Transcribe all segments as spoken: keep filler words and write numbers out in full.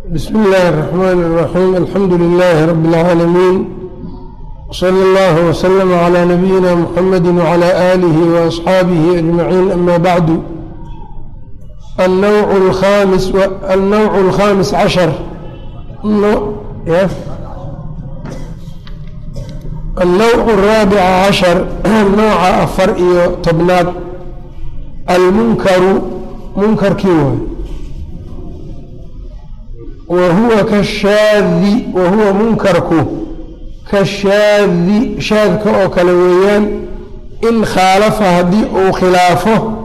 بسم الله الرحمن الرحيم. الحمد لله رب العالمين، صلى الله وسلم على نبينا محمد وعلى آله وأصحابه أجمعين. أما بعد، النوع الخامس و... النوع الخامس عشر النوع... النوع الرابع عشر نوع فرع طبنات المنكر منكر كيوه وهو كالشاذ وهو منكرك كالشاذ شاذك أو كلويان إن خالف هدي أو خلافه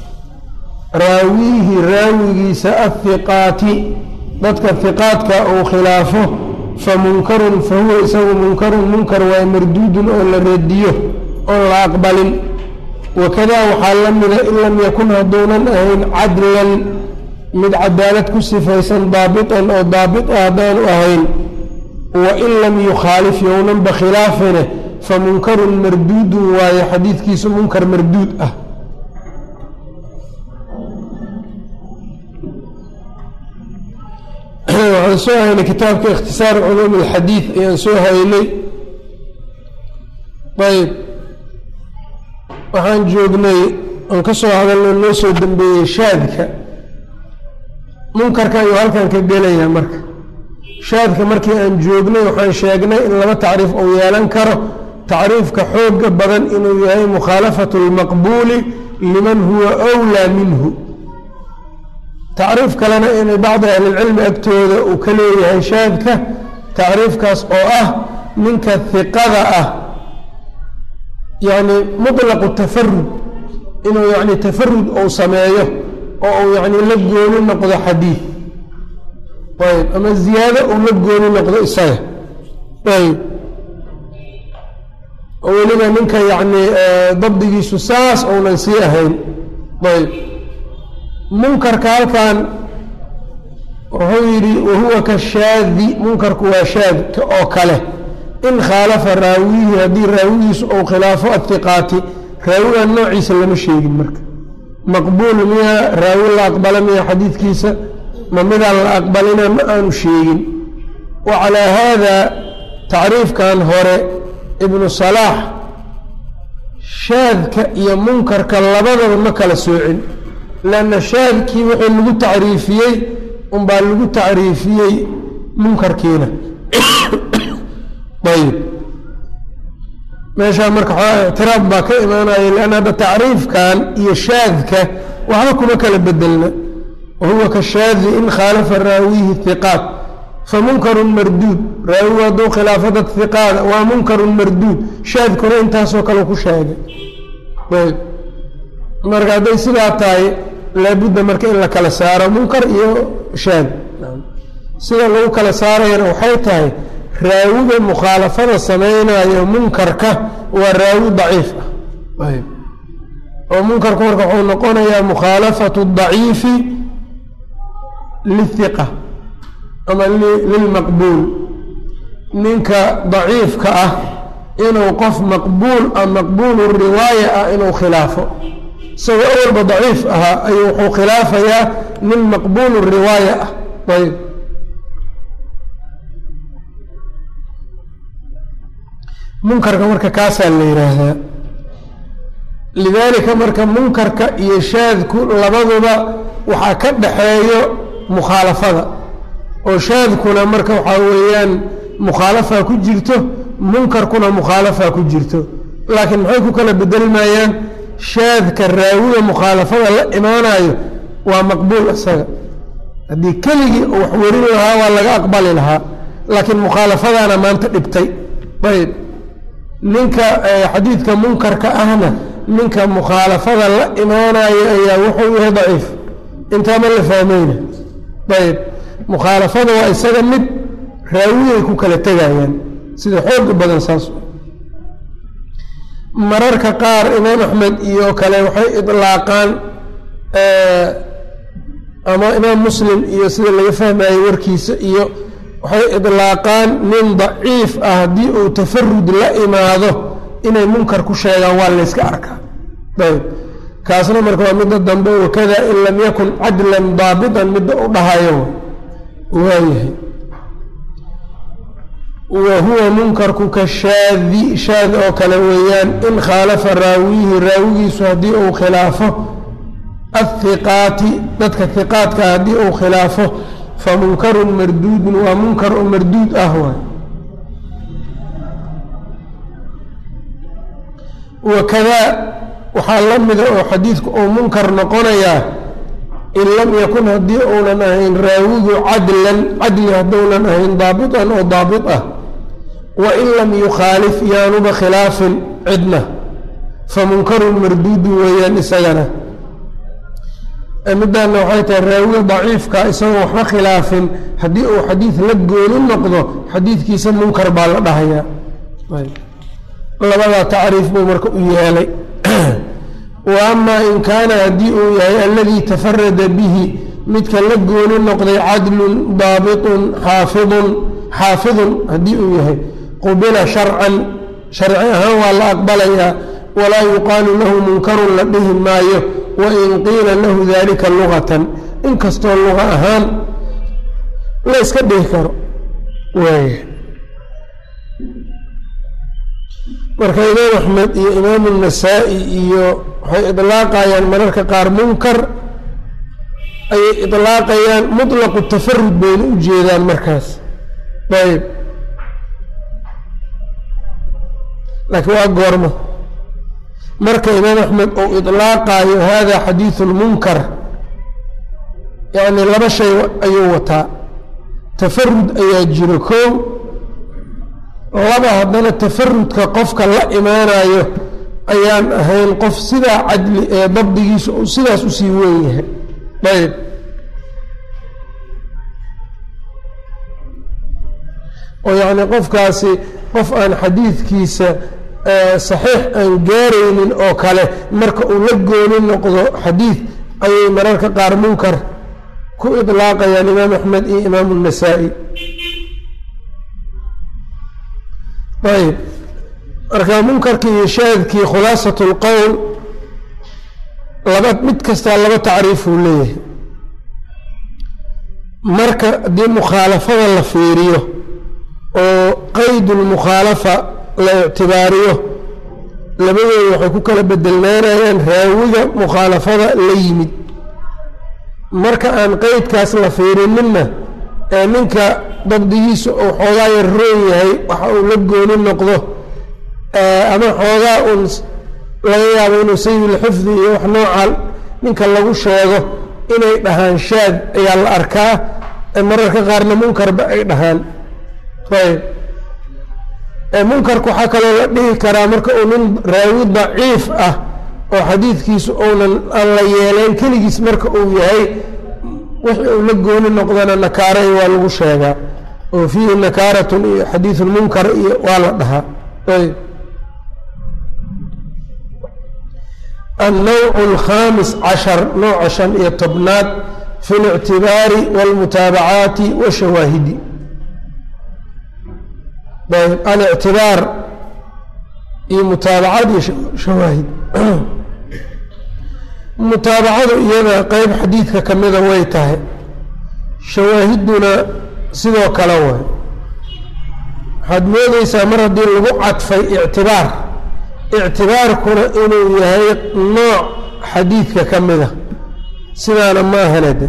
راويه راوي سأثقات ضدك الثقات أو خلافه فمنكر فهو يسوي منكر منكر ومردود أو لرديه أو لا أقبل. وكذا وحال من إن لم يكن دونا أهين عدلا من عدالة كسفيسا ضابطا أو ضابط أهدان أهين، وإن لم يخالف يونا بخلافنا فمنكر مردود وهي حديث كيس منكر مردود أه وعنسوها إلى كتاب كاختصار علوم الحديث ينسوها إلي. طيب waxaan joognay aan ka soo hadalnay noo soo dambeeyey shaadka munkarka ayuu halkan ka gelayaa. marka shaadka markii aan joognay waxaan sheegnay in laba tacriif uu yeelan karo. tacriifka xooga badan inuu yahay mukhaalafatu lmaqbuuli liman huwa awlaa minhu. tacriif kalena inay bacdi ahlilcilmi agtooda uu ka leeyahay shaadka tacriifkaas oo ah ninka hiqada ah يعني مطلق التفرد إنه يعني تفرد أو سمايه أو يعني لقوني نقضى حديث. طيب أما الزيادة أو لقوني نقضى إصاية. طيب أولنا منك يعني ضبط سساس أو ننسيهين. طيب منكر كان وهو كالشاذ منكر كواشاذ كأوكله إن خالف راويه هذه راويه أو خلافه الثقات راوي النوع يسلم الشيء المرك مقبول مياه راوي لا أقبل مياه حديث كيسة ما ماذا لا أقبلنا ما أنو شيء. وعلى هذا تعريف كان هوري ابن صلاح شاذ يا منكر كاللبضة ومكال سوء، لأن شاذ كي وحن لغو تعريفيي ومبال لغو تعريفيي منكر كينا. طيب ماشي مرك اعتراض باك إيمانا لأن هذا تعريف كان يشاذك وهاكم كلا بدلنا وهو كالشاذ إن خالف الراويه الثقات فمنكر مردود راوي دو خلافة الثقات ومنكر مردود شاذ كنا انتاسو كالوكو شاذ. طيب مرك هذا سلاتاي لابد مرك إلا كلا سارة منكر إيو شاذ سلا لو كلا سارة ينوحيتاي راوي مخالفة سمينا يا منكرك والراوي ضعيف. طيب ومنكر كورك نقول يا مخالفة الضعيف للثقة أما للمقبول منك ضعيف كأه إنه قف مقبول أم مقبول الرواية إنه خلافه سواء أول بضعيف أها أي خلافه يا من مقبول الرواية. طيب منكرك مركا كاسا اللي يراها لذلك مركا منكرك يشاذ كل لبضبا وحاكد حيو مخالفة وشاذ كنا مركا وحاويان مخالفة كجرته منكر كنا مخالفة كجرته. لكن محيكو كان بدل مايان شاذ كالراوية مخالفة لا إيمانا ومقبول أساق هذه كلي وحورين لها ولا أقبل لها لكن مخالفة أنا ما أنت ابتي. طيب منك حديث منكر كأهنا منك مخالفة لا إيمانا يا وحوه ضعيف انت ما اللي فاهمينه. طيب مخالفة وإساقمت راوية يكون كالتجاين سيدي حوق بدن ساسو مرارك قار إمام أحمد إيو كلا وحي إطلاقان أما إمام مسلم إيو سيدي اللي يفهم أي وركيس إيو وحي إطلاقان من ضعيف أهدي وتفرد لإماده إنه منكر كشيئا والليسك أركا. طيب كاسنا مركوا مدة الدنبو وكذا إن لم يكن عدلا ضابطا مدة أبها يوم waayahay wa huwa munkarku ka shaadi shaad oo kale weeyaan in khaalafa raawiyihi raawigiisu haddii uu khilaafo athiqaati dadka hiqaadka haddii uu khilaafo fa munkarun marduudun waa munkar oo marduud ah waay wakadaa waxaa la mida oo xadiidku uu munkar noqonayaa in lam yakun haddii uunan ahayn raawigu cadlan cadli hadduunan ahayn daabitan oo daabit ah wain lam yukhaalif yaanuba khilaafin cidna fa munkarun marduudun weeyaan isagana middaanna waxay tahay raawiga daciifka isagoo waxba khilaafin haddii uu xadiid la gooni noqdo xadiidkiisa munkar baa la dhahayaa labadaa tacriif buu marka u yeelay wa amaa in kaana haddii uu yahay aladii tafarada bihi midka la gooni noqday cadlun daabitun xaafidun xaafidun haddii uu yahay qubila sharcan sharci ahaan waa la aqbalayaa walaa yuqaalu lahu munkarun la dhihi maayo wain qiila lahu dalika lugatan inkastoo luga ahaan la iska dhihi karo waaya marka imaam axmed iyo imaam الnasaa-i iyo waxay idlaaqayaan mararka qaar munkar ayay idlaaqayaan muطlaqu tafarud bayna u jeedaan markaas ayb laakiin waa goormo marka imaam axmed uu idlaaqaayo hada xadiiثu اlmunkar yani laba shay ayuu wataa tafarud ayaa jiro kow laba haddana tafarudka qofka la imaanayo ayaan ahayn qof sidaa cadli ee dabdigiisa sidaas usii weyn yahay ayb oo yacni qofkaasi qof aan xadiidkiisa saxiix aan gaaraynin oo kale marka uu la gooni noqdo xadiid ayay mararka qaar munkar ku idlaaqayaan imaam axmed iyo imaam الnasaa-i ayb marka munkarkii iyo shaadkii khulaasat اlqowl laba mid kastaa laba tacriifuu leeyahay marka haddii mukhaalafada la fiiriyo oo qeyd اlmukhaalafa la ictibaariyo labadooda waxay ku kala bedelnaanayaan raawiga mukhaalafada la yimid marka aan qeydkaas la fiirininna ee ninka dabdigiisa uu xoogaa yar roon yahay waxa uu la gooni noqdo ama xoogaa uun laga yaabo inuu sayulxifdi iyo wax nooca ninka lagu sheego inay dhahaan shaad ayaa la arkaa mararka qaarna munkarba ay dhahaan ayb munkarku waxaa kaloo la dhihi karaa marka uu nin raawi daciif ah oo xadiidkiisu uunan aan la yeelayn keligiis marka uu yahay wixii uu la gooni noqdana nakaaray waa lagu sheegaa oo fiihi nakaaratun iyo xadiiثu munkar iyo waa la dhahaa ayb النوع الخامس عشر nooca شhan iyo tobnaad في الاعتibaari والمutaabaعaaتi والشhawaahidi alictibaar iyo mutaabacad iyo shawaahid mutaabacadu iyada qeyb xadiidka kamida way tahay shawaahiduna sidoo kale way waxaad moodeysaa mar haddii lagu cadfay ictibaar ictibaarkuna inuu yahay nooc xadiidka ka mida sidaana ma ahanade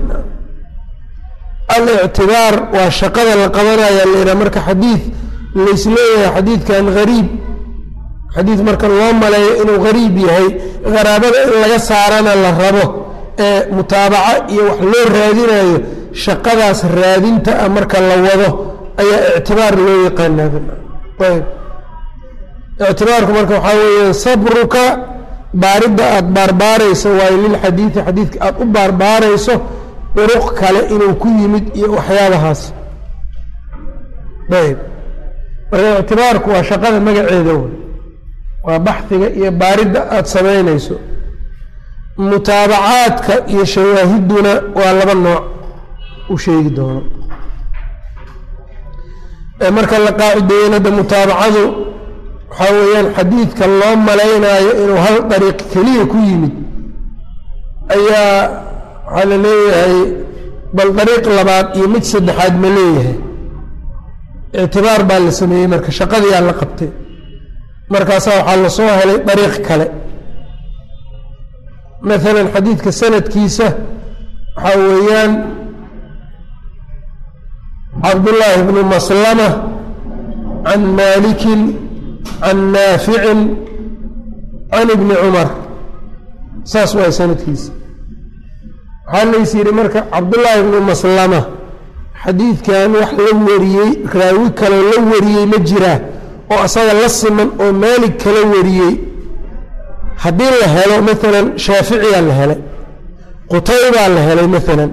alictibaar waa shaqada la qabanaya layihaa marka xadiid laisleeyahay xadiidkan gariib xadiid marka loo maleeyo inuu gariib yahay qaraabada in laga saarana la rabo ee mutaabaco iyo wax loo raadinayo shaqadaas raadinta ah marka la wado ayaa ictibaar loo yaqaanaa ayb ictibaarku marka waxaa weeye sabruka baaridda aada baarbaarayso waayo lilxadiidi xadiidka aada u baarbaarayso duruq kale inuu ku yimid iyo waxyaabahaas ayb marka ictibaarku waa shaqada magaceeda wey waa baxhiga iyo baaridda aada samaynayso mutaabacaadka iyo shawaahiduna waa laba nooc u sheegi doono marka la qaacideeyana hadda mutaabacadu waxaa weeyaan xadiidka loo malaynaayo inuu hal dariiq keliya ku yimid ayaa waxaa la leeyahay bal dariiq labaad iyo mid saddexaad ma leeyahay ictibaar baa la sameeyey marka shaqadii aa la qabtay markaasaa waxaa lasoo helay dariiq kale maalan xadiidka sanadkiisa waxaa weeyaan cabdullaahi bnu maslama can maalikin can naaficin can ibni cumar saas waay sanadkiisa waxaa lays yidhi marka cabdullaahi bnu maslama xadiidkan wax la wariyey raawi kaloo la wariyey ma jiraa oo asaga la siman oo maalig kala wariyey haddii la helo maalan shaaficiyaa la helay qutaybaa la helay maalan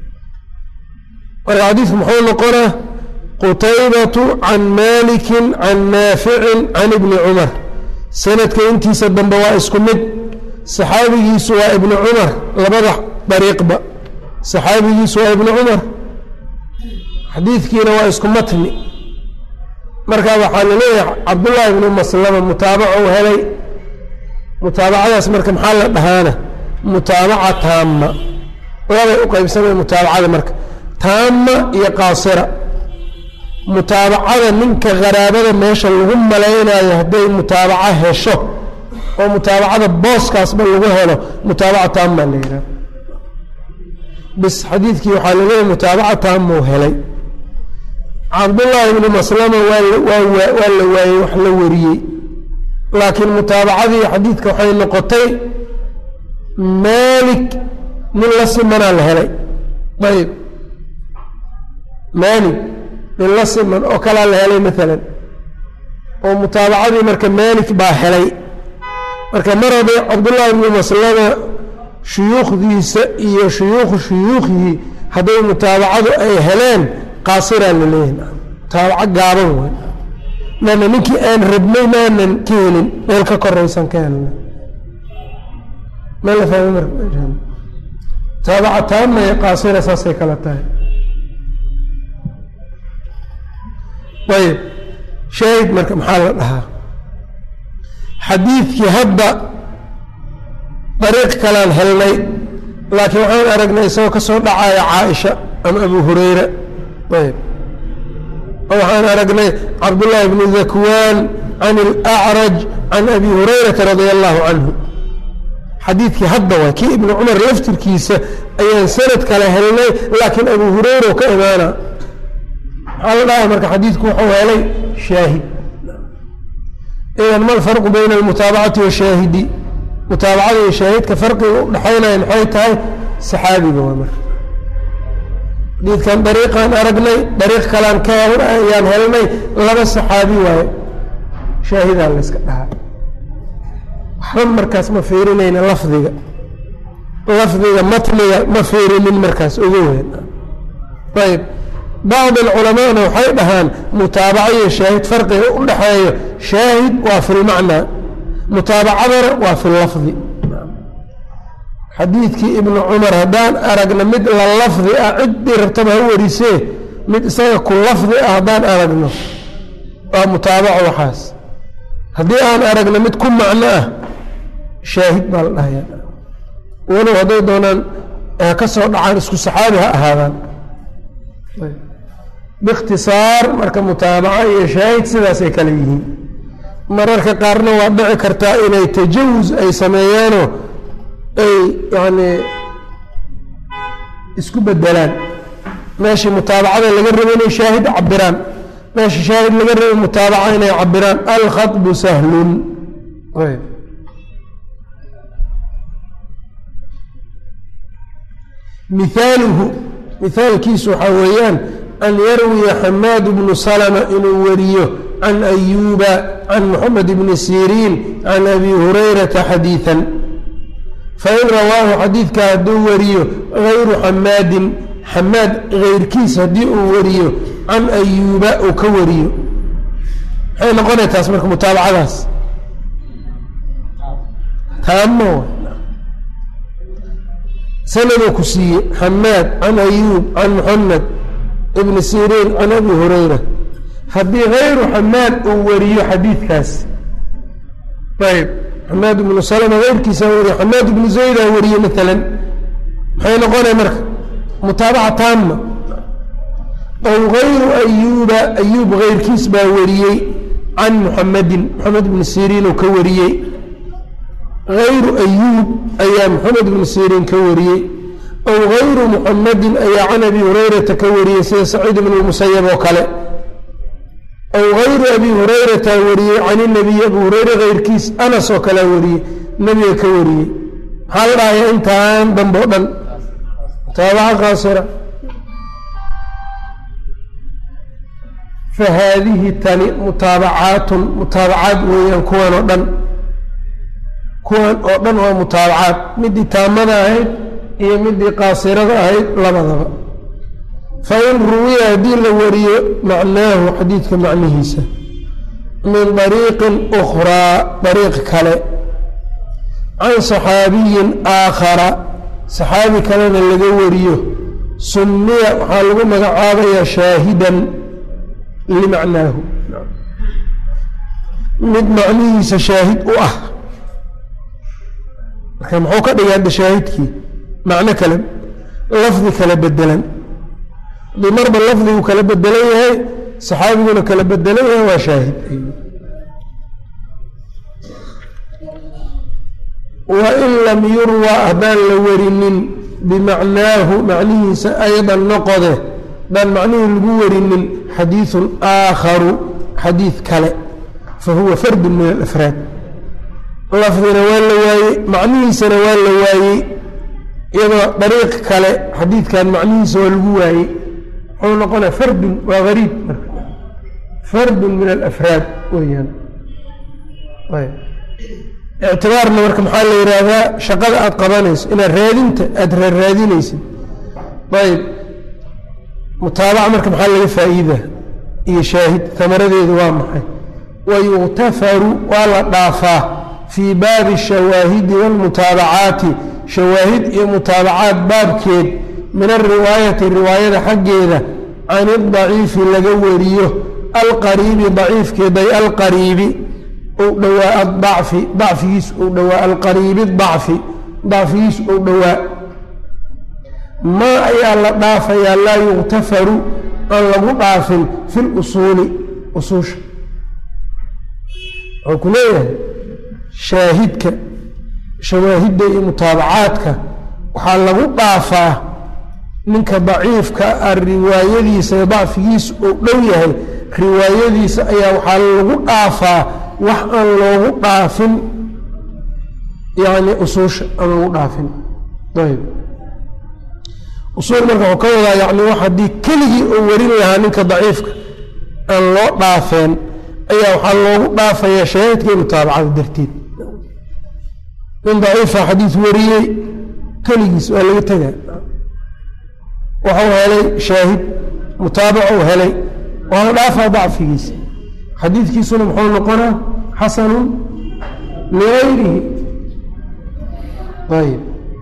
marka xadiidku muxuu noqonaa qutaybatu can maalikin can naaficin can ibni cumar sanadka intiisa dambe waa isku mid saxaabigiisu waa ibni cumar labada dariiqba saxaabigiisu waa ibni cumar xadiidkiina waa isku matni markaa waxaa laleeyahay cabdullaahi ibnu maslama mutaabaco helay mutaabacadaas marka maxaa la dhahaana mutaabaca taama labay u qaybsamay mutaabacada marka taama iyo qaasira mutaabacada ninka qaraabada meesha lagu malaynayo hadday mutaabaco hesho oo mutaabacada booskaasba lagu helo mutaabaca taama la yidhaha bis xadiidkii waxaa laleeyahay mutaabaca taamuu helay cabdullaahi ibnu maslama waa waa waa la waayey wax la wariyey laakiin mutaabacadii xadiidka waxay noqotay maalik nin la simanaa la helay ayb maalik nin la siman oo kalaa la helay maalan oo mutaabacadii marka maalik baa helay marka mar haday cabdullaahi ibnu maslama shuyuukhdiisa iyo shuyuukhu shuyuukhihii hadday mutaabacadu ay heleen qaasiraa la leeyahay mutaabaco gaaban way lana ninkii aan rabnay maanan ka helin meel ka koraysan ka helna ma la fahmay marka mutaabaca taama iyo qaasira saasay kala tahay ayb shaahid marka maxaa la dhahaa xadiidkii hadda dariiq kalaan helnay laakiin waxaan aragnay isagoo ka soo dhacaya caaisha ama abu hurayra ayb waxaan aragnay cabdullaahi bnu dakwaan can alacraj can abi hurayrata radia allahu canhu xadiidkii hadda waa kii ibnu cumar laftirkiisa ayaan sanad kale helnay laakiin abu hurayra ka imaana maxaa la dhahay marka xadiidku wuxuu helay shaahid idan ma alfarqu bayna almutaabacati washaahidi mutaabacada iyo shaahidka farqiga u dhexaynaya maxay tahay saxaabiga waa marka xadiidkan dariiqaan aragnay dariiq kalaan ka ayaan helnay laba saxaabi waaye shaahidaa la yska dhahaa waxba markaas ma fiirinayna lafdiga lafdiga matniga ma fiirinin markaas ogo weyn ayb bacd alculamaana waxay dhahaan mutaabaco iyo shaahid farqiga u dhexeeyo shaahid waa fi lmacnaa mutaabacadana waa fi lafdi xadiidkii ibnu cumar haddaan aragno mid la lafdi ah ciddii rabtaba ha warisee mid isaga ku lafdi ah haddaan aragno waa mutaabaco waxaas haddii aan aragno mid ku macno ah shaahid baa la dhahaya walow hadday doonaan ka soo dhacaan isku saxaabi ha ahaadaan biikhtisaar marka mutaabaco iyo shaahid sidaasay kale yihiin mararka qaarna waa dhici kartaa inay tajawus ay sameeyaanoo ay yani isku bedelaan meeshii mutaabacada laga rabo inay shaahid cabiraan meeshii shaahid laga rabo mutaabaca inay cabiraan alkhaطbu sahlun mihaaluhu mihaalkiisu waxaa weeyaan an yarwiya xamaad bnu salma inuu wariyo can ayuuba can moxamed bni siriin can abi hurayrata xadiiثa fain rawaahu xadiidka hadduu wariyo gayru xamaadin xamaad gayrkiis haddii uu wariyo can ayuuba uu ka wariyo maxay noqonay taas marka mutaabacadaas taamo sanaduu ku siiye xamaad can ayuub can moxamed ibni siriin can abi hurayra haddii gayru xamaad uu wariyo xadiidkaas ayb xamaad ibnu salma keyrkiisaa wariye xamaad ibnu zaydaa wariye maalan maxay noqonay marka mutaabaca taama aw gayru ayuuba ayuub gayrkiis baa wariyey can muxamedin moxamed ibni siriin oo ka wariyey gayru ayuub ayaa moxamed ibni siriin ka wariyey aw gayru muxamedin ayaa can abi hurayrata ka wariyey sida saciid ibn lmusayab oo kale aw gayru abi hurayrata wariyey can inabiy abu hureyre gayrkiis anas oo kalea wariyey nebiga ka wariyey maxaa la dhahaya intaan dambe o dhan mutaabaca qaasira fahaadihi tani mutaabacaatun mutaabacaad weeyaan kuwan oo dhan kuwan oo dhan waa mutaabacaad midii taamada ahayd iyo midii qaasirada ahayd labadaba fain ruwiya haddii la wariyo macnaahu xadiidka macnihiisa min dariiqin ukhraa dariiq kale can saxaabiyin aakhara saxaabi kalena laga wariyo summiya waxaa lagu magacaabayaa shaahidan limacnaahu mid macnihiisa shaahid u ah marka muxuu ka dhigay hadda shaahidkii macno kale lafdi kala bedelan haddii marba lafdigu kala bedelan yahay saxaabiguna kala bedelan yahay waa shaahid wain lam yurwa haddaan la warinin bimacnaahu macnihiisa aydan noqode haddaan macnihii lagu warinin xadiiثun aakharu xadiid kale fahuwa fardu min alafraad lafdina waa la waayey macnihiisana waa la waayey iyadoo dariiq kale xadiidkan macnihiisa waa lagu waayey wuxuu noqonaya fardun waa gariib marka fardun min alafraad weyaan ictibaarna marka maxaa la yidhaahdaa shaqada aada qabanayso inaad raadinta aada raaraadinaysid ayb mutaabaca marka maxaa laga faa'iida iyo shaahid tamaradeedu waa maxay wayuktafaru waa la dhaafaa fii baabi shawaahidi wاlmutaabacaati shawaahid iyo mutaabacaat baabkeed min alriwaayati riwaayada xaggeeda can idaciifi laga wariyo alqariibi daciifkeeday alqariibi ou dhowaa adacfi dacfigiis ou dhowaa alqariibi dacfi dacfigiis ou dhowaa maa ayaa la dhaafayaa laa yuktafaru aan lagu dhaafin fi lusuuli usuusha wuxuu ku leeyahay shaahidka shawaahidda iyo mutaabacaadka waxaa lagu dhaafaa ninka daciifka a riwaayadiisa dacfigiisa ou dhow yahay riwaayadiisa ayaa waxaa lagu dhaafaa wax aan loogu dhaafin yani usuusha aan loogu dhaafin ayb usuul marka wuxuu ka wadaa yani wax haddii keligii oo warin lahaa ninka daciifka aan loo dhaafeen ayaa waxaa loogu dhaafayaa shaahidka iyo mutaabacada darteed nin daciifa xadiis wariyey keligiis waa laga tegaa waxuu helay shaahid mutaabacu helay waa la dhaafaa dacfigiisa xadiidkiisuna muxuu noqonaa xasanu ligayrihi ayb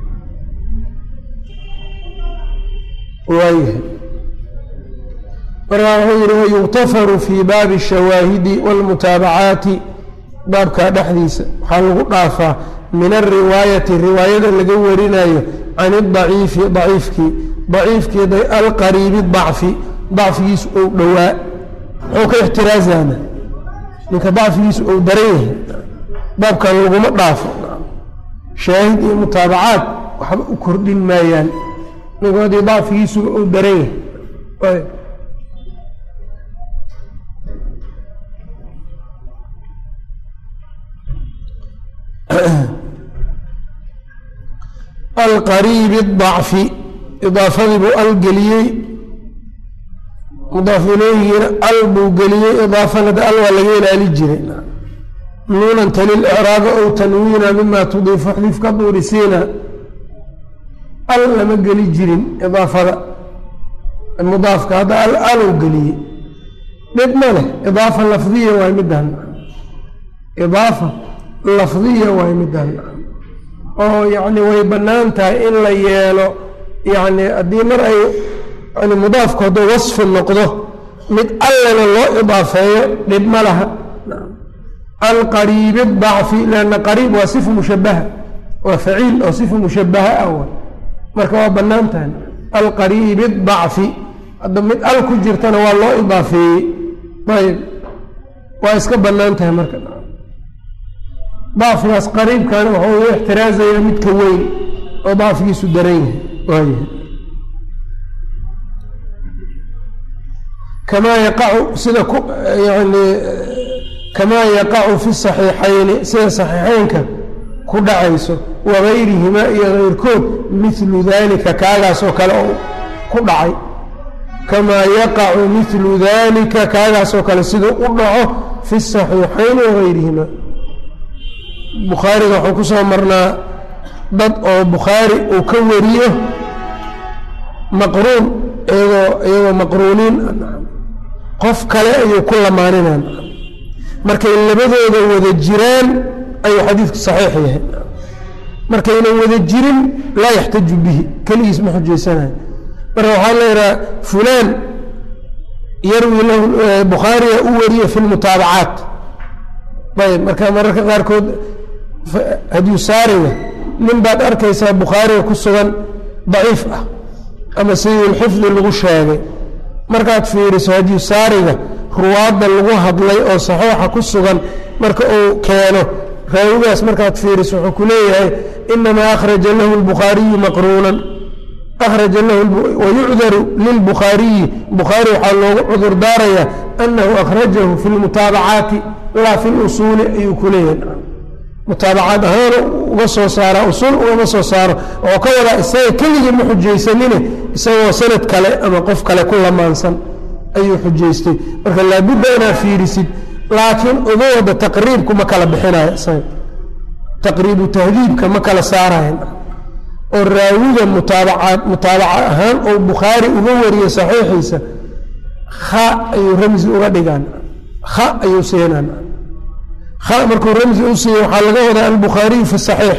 waayahay markaa wuxuu yihi wayuktafaru fii baabi الshawaahidi wاlmutaabacaati baabkaa dhexdiisa waxaa lagu dhaafaa min alriwaayati riwaayada laga warinayo can idaciifi daciifkii daciifkeeda alqariibi dacfi dacfigiisu ou dhowaa muxuu ka ixtiraazana ninka dacfigiisu ou daran yahay baabkan laguma dhaafo shaahid iyo mutaabacaad waxba u kordhin maayaan ninku haddii dacfigiisuba ou daran yahay alqariibi dacfi idaafadii buu al geliyey mudaaf ilayhiina al buu geliyey idaafanada al waa laga ilaali jiray nuunan talil icraaba ow tanwiina mima tudiifu xdif ka duurisiina al lama geli jirin idaafada mudaafka hadda al alow geliyey dhib ma leh idaafa lafdiya waay midaan idaafa lafdiya waay midaan oo yacni way bannaan tahay in la yeelo yacni haddii mar ay yani mudaafku hadduu wasfi noqdo mid allana loo idaafeeyo dhib ma laha alqariibi dacfi lanna qariib waa sifa mushabaha waa faciil oo sifa mushabaha ah wa marka waa bannaan tahay alqariibi الضacfi hadda mid al ku jirtana waa loo idaafeeyey ayb waa iska banaan tahay marka dacfigaas qariibkana waxa uu ixtiraazaya midka weyn oo dacfigiisu daran yahay waayahay kamaa yaqacu sida ku yani kamaa yaqacu fi saxiixayni sida saxiixeynka ku dhacayso wagayrihimaa iyo keyrkood mithlu dalika kaagaas oo kale oo ku dhacay kamaa yaqacu mithlu dalika kaagaas oo kale siduu u dhaco fi saxiixayni wagayrihimaa bukhaariga waxuu ku soo marnaa dad oo bukhaari uu ka wariyo maqruun iyagoo iyagoo maqruuniin qof kale ayuu ku lamaaninaan markay labadooda wada jiraan ayuu xadiidku saxiix yahay markaynan wada jirin laa yaxtaju bihi keligiis ma xujaysanayo marka waxaa la yidhaha fulaan yarwi lahu bukhaariga u wariye fi lmutaabacaat ayb marka mararka qaarkood hadiyusaariga nin baad arkaysaa bukhaariga ku sugan daciif ah ama sayulxifdi lagu sheegay markaad fiiriso hadiyusaariga ruwaadda lagu hadlay oo saxiixa ku sugan marka uu keeno raawigaas markaad fiiriso wuxuu ku leeyahay inamaa akhraja lahu lbukhaariyu maqruunan akhraja lahu wayucdaru lilbukhaariyi bukhaari waxaa loogu cudur daarayaa anahu akhrajahu fi lmutaabacaati laa fi lusuuli ayuu ku leeyahay mutaabacaad ahaana uga soo saara usuul ugama soo saaro oo ka wadaa isaga keligii ma xujaysanine isagoo sanad kale ama qof kale ku lamaansan ayuu xujaystay marka laabudda inaad fiirisid laakiin udooda taqriibku ma kala bixinayo isaga taqriibu tahdiibka ma kala saarayan oo raawiga mutaabacaad mutaabaca ahaan oo bukhaari uga wariyo saxiixiisa kha ayuu ramsi uga dhigaan kha ayuu siinaan kha markuu ramsi u siiyo waxaa laga wadaa albukhaariyu fi saxiix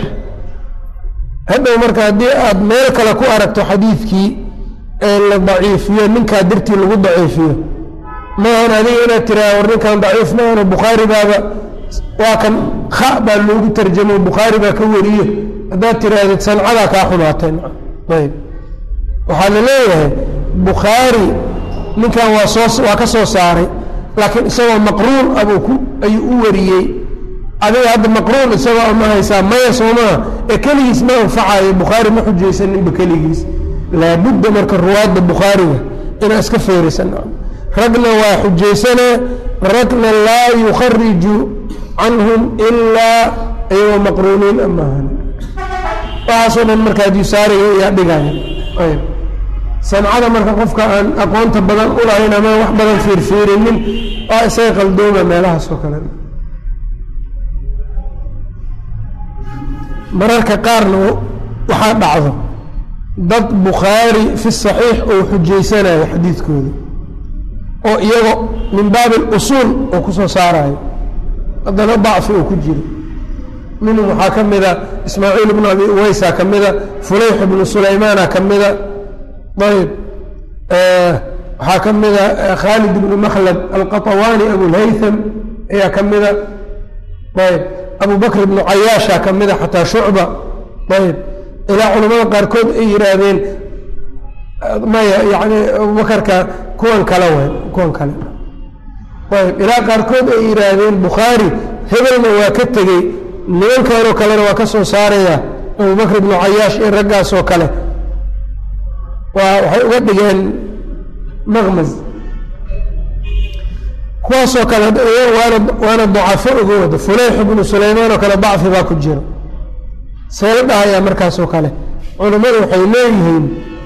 hadhow marka haddii aad meel kale ku aragto xadiidkii ee la daciifiyo ninkaa dartii lagu daciifiyo maahan adiga inaad tiraa war ninkan daciif maahano bukhaari baaba waa kan kha baa loogu tarjamo bukhaari baa ka wariye haddaad tiraahdeed sancadaa kaa xumaateen ayb waxaa la leeyahay bukhaari ninkan waa soo waa ka soo saaray laakiin isagoo maqruun abuu ku ayuu u wariyey adiga hadda maqruun isagoo ama haysaa maya soomaa ee keligiis ma anfacayo bukhaari ma xujaysaninba keligiis laabudda marka ruwaadda bukhaariga inaa iska feerisan ragna waa xujaysanaa ragna laa yukhariju canhum ilaa iyagoo maqruuniin amaahan waxaasoo dhan marka hadiyusaariga ayaa dhigaya ayb sancada marka qofka aan aqoonta badan u lahayn ama wax badan fiirfiirinin waa isaga qaldooma meelahaas oo kale mararka qaarna waxaa dhacdo dad bukhaari fi saxiix oo xujaysanayo xadiidkooda oo iyago min baabi alusuul oo ku soo saarayo haddana dacfi oo ku jiro minhum waxaa ka mida ismaaciil ibnu abi uweysa ka mida fulayx ibnu sulaymaana ka mida ayb waxaa ka mida khaalid ibnu makhlad alqaطawaani abulhaytham ayaa ka mida ayb abu bakr ibnu cayaasha ka mida xataa shucba ayb ilaa culamada qaarkood ay yihaahdeen maya yani abubakarka kuwan kale w kuwan kale ayb ilaa qaarkood ay yihaahdeen bukhaari hebelna waa ka tegey nimankanoo kalena waa ka soo saaraya abubakr ibnu cayaash iyo raggaas oo kale waa waxay uga dhigeen maqmaz kuwaasoo kale waana waana dacafo uga wada fulayx ibnu sulaymaan oo kale dacfi baa ku jira see la dhahayaa markaasoo kale culammadu waxay leeyihiin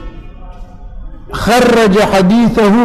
kharaja xadiiثahu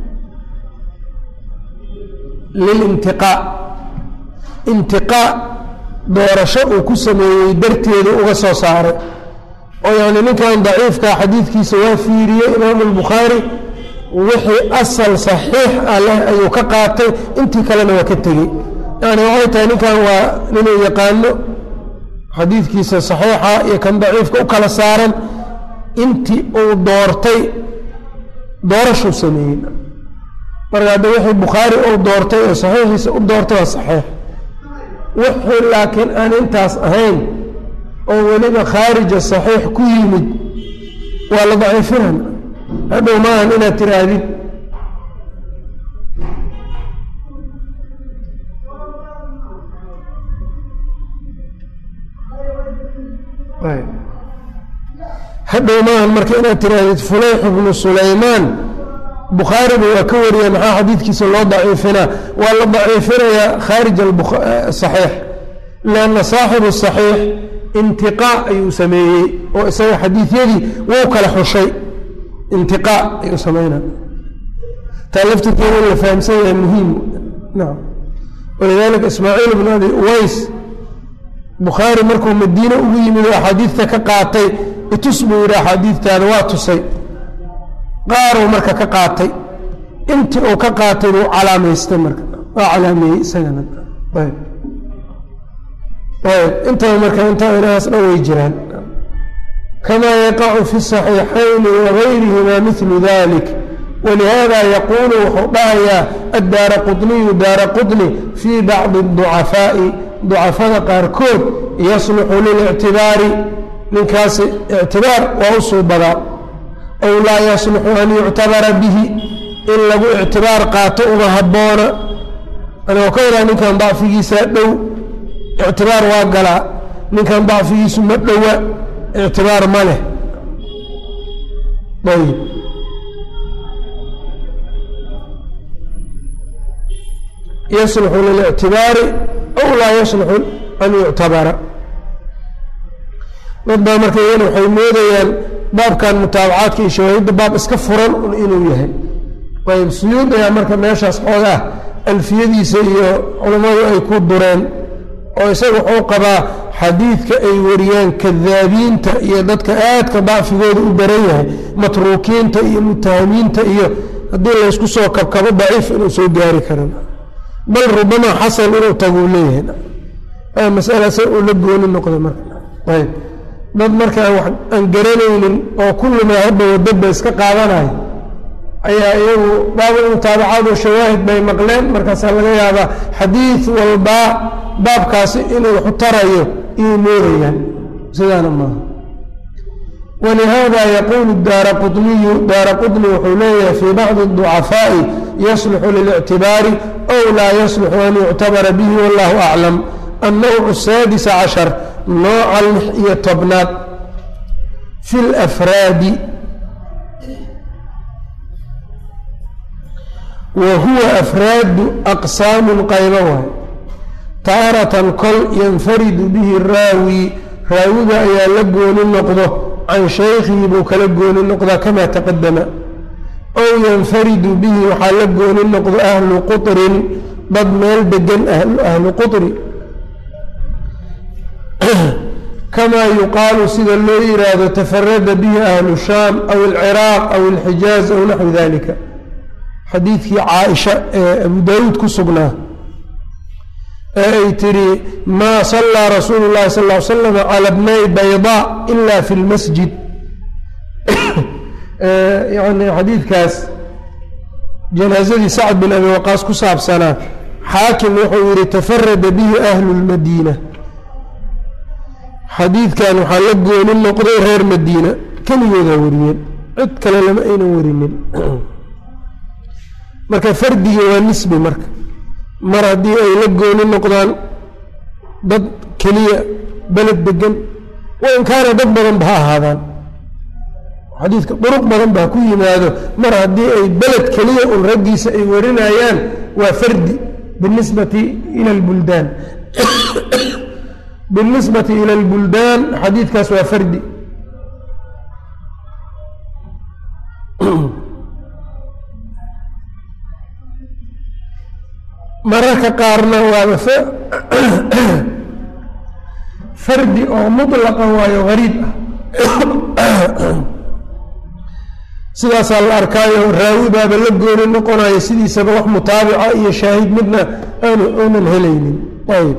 lilintiqaa intiqaa doorasho uu ku sameeyey darteeda uga soo saaray oo yani ninkan daciifkaa xadiidkiisa waa fiiriyey imaamu albukhaari wixii asal saxiix ah leh ayuu ka qaatay intii kalena waa ka tegey yani waxay tahay ninkan waa ninuu yaqaano xadiidkiisa saxiixa iyo kan daciifka u kala saaran intii uu doortay doorashuu sameeyey marka hadda wixii bukhaari uu doortay oo saxiixiisa u doortay waa saxiix wixii laakiin aan intaas ahayn oo weliba khaarija saxiix ku yimid waa la daciifinan hadhow maahan inaad tiraahdid hadhow maahan marka inaad tirahdid fulayx bnu sulaymaan bukhaariba waa ka wariya maxaa xadiidkiisa loo daciifinaa waa la daciifinayaa khaarij saxiix lianna saaxibu saxiix intiqaa ayuu sameeyey oo isaga xadiidyadii wuu kala xushay intiqaa ayuu sameynaa taa laftirkeeda in la fahamsan yahay muhiim nacam walidaalika ismaaciil bnu abi uways bukhaari markuu madiine ugu yimid oo axaadiidta ka qaatay itus buu yidhi axaadiidtaada waa tusay qaaruu marka ka qaatay intii uu ka qaatay buu calaamaystay marka waa calaameeyey isagana ayb ayb intaba marka intaa inahaas dhan way jiraan kamaa yaqacu fi saxiixayni wagayrihima midlu dalik walihada yaquulu wuxuu dhahayaa addaara qudniyu daara qudni fii bacdi ducafaa'i ducafada qaarkood yasluxu lilictibaari ninkaasi ictibaar waa u suubadaa aw laa yasluxu an yuctabara bihi in lagu ictibaar qaato uma habboona anigoo ka wadaa ninkan dacfigiisa dhow ictibaar waa galaa ninkan dacfigiisu ma dhowa ictibaar ma leh ayb yasluxu lilictibaari aw laa yasluxu an yuctabara dad baa marka iyana waxay moodayaan baabkan mutaabacaadka iyo shawaahidda baab iska furan un inuu yahay ayb suyuud ayaa marka meeshaas xoogaa alfiyadiisa iyo culammadu ay ku dureen oo isaga wuxuu qabaa xadiidka ay wariyaan kadaabiinta iyo dadka aadka dacfigooda u baran yahay matruukiinta iyo mutahamiinta iyo haddii laysku soo kabkabo daciif inuu soo gaari karan bal rubama xasan inuu taguu leeyahay masala se uu la gooni noqda marka ayb dad markaan wax aan garanaynin oo kulli maahaba wadaba iska qaadanayo ayaa iyagu baabul mutaabacaad oo shawaahid bay maqleen markaasaa laga yaabaa xadiid walbaa baabkaasi inuu waxu tarayo iyay moodayaan sidaana maaha walihada yaquulu daara qudniyu daara qudni wuxuu leeyahay fii bacdi ducafaa'i yasluxu lilictibaari aw laa yasluxu an yuctabara bihi wallahu aclam annawcu asaadisa cashar nooca lix iyo tobnaad fi lafraadi wa huwa afraadu aqsaamun qaybo waay taaratan kol yanfaridu bihi raawi raawiga ayaa la gooni noqdo can shaykhihi buu kala gooni noqdaa kamaa taqadama ow yanfaridu bihi waxaa la gooni noqdo ahlu qutrin dad meel degan ahlu qutri kamaa yuqaalu sida loo yiraahdo tafarada bihi ahlu shaam aw alciraaq aw alxijaaz aw naxwi dalika xadiidkii caaisha ee abu daawuud ku sugnaa ee ay tiri maa sallaa rasuulu llahi sal ly slam cala bnay baydaa ila fi lmasjid yani xadiidkaas janaazadii sacd bin abi waqaas ku saabsanaa xaakim wuxuu yihi tafarada bihi ahlu lmadiina xadiidkan waxaa la gooni noqday reer madiina keligoodaa wariyeen cid kale lama aynan warinin marka fardiga waa nisbi marka mar haddii ay la gooni noqdaan dad keliya beled degan wain kaana dad badan ba ha ahaadaan xadiidka duruq badan baa ku yimaado mar haddii ay beled keliya un raggiisa ay warinayaan waa fardi binisbati ila lbuldaan binisbati ila lbuldaan xadiidkaas waa fardi mararka qaarna waaba fardi oo mudlaqa waayo gariib ah sidaasaa la arkaayo raawi baaba la gooni noqonayo sidiisaba wax mutaabica iyo shaahid midna aanu uunan helaynin ayb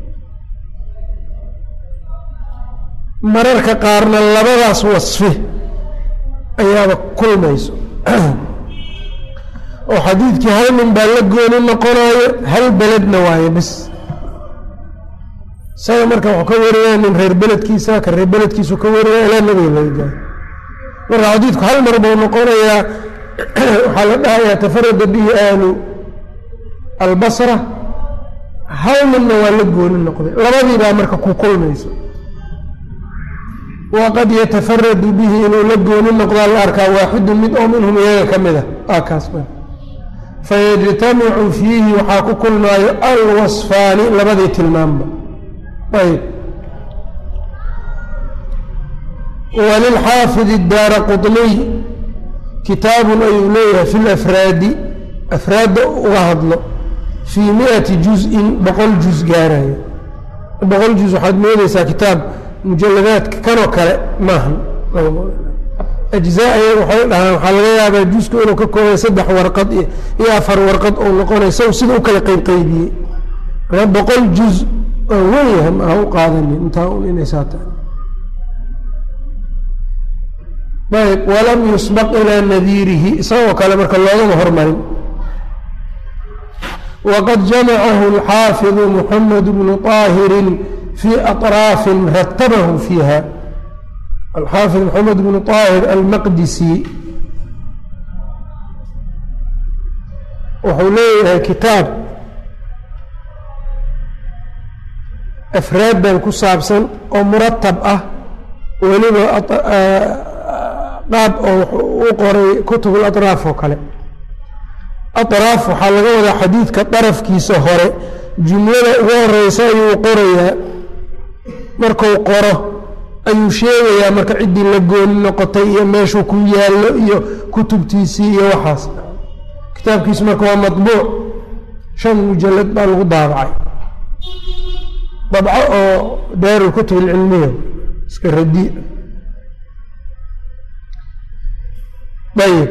mararka qaarna labadaas wasfi ayaaba kulmayso oo xadiidkii hal nin baa la gooni noqonayo hal beledna waayo bis isaga marka wuxuu ka warinayaa nin reer beledkiisa ka reer beledkiisu ka warinaya ilaa nabiga laga gaaro marka xadiidku hal mar buu noqonayaa waxaa la dhahayaa tafarada bihi ahlu albasra hal midna waa la gooni noqday labadii baa marka ku kulmayso waqad yatafaradu bihi inuu la gooni noqdaa la arkaa waaxidun mid oo minhum iyaga ka mid a aa kaas ba fayajtamicu fiihi waxaa ku kulmaayo alwasfaani labadii tilmaamba ayb walilxaafid الdaaraqطniy kitaabun ayuu leeyahay fi lafraadi afraadda uga hadlo fii miati juz-in boqol juz gaarayo boqol juz waxaad moodeysaa kitaab mujaladaadka kanoo kale maahan ajzaa ayaga waxay dhahaan waxaa laga yaabaa jusku inuu ka koobay saddex warqad iyo afar warqad oo noqonaysa sida u kala qeybqeybiyey boqol juz oo weyaha maaha u qaadanin intaa un inay saataan ayb walam yusbaq ilaa nadiirihi isagoo kale marka loogama hormarin waqad jamacahu alxaafidu muxamed bnu طaahirin fii aطraafin ratabahu fiiha alxaafid maxamed bnu طaahir almaqdisi wuxuu leeyahay kitaab afraaddan ku saabsan oo muratab ah weliba qaab oo u qoray kutub alaطraaf oo kale aطraaf waxaa laga wadaa xadiidka darafkiisa hore jumlada ugu horeysa ayuu qorayaa markuu qoro ayuu sheegayaa marka ciddii la gooni noqotay iyo meeshuu ku yaallo iyo kutubtiisii iyo waxaas kitaabkiisu marka waa matbuuc shan mujalad baa lagu daabacay dabco oo daaru lkutub alcilmiya iska radi ayb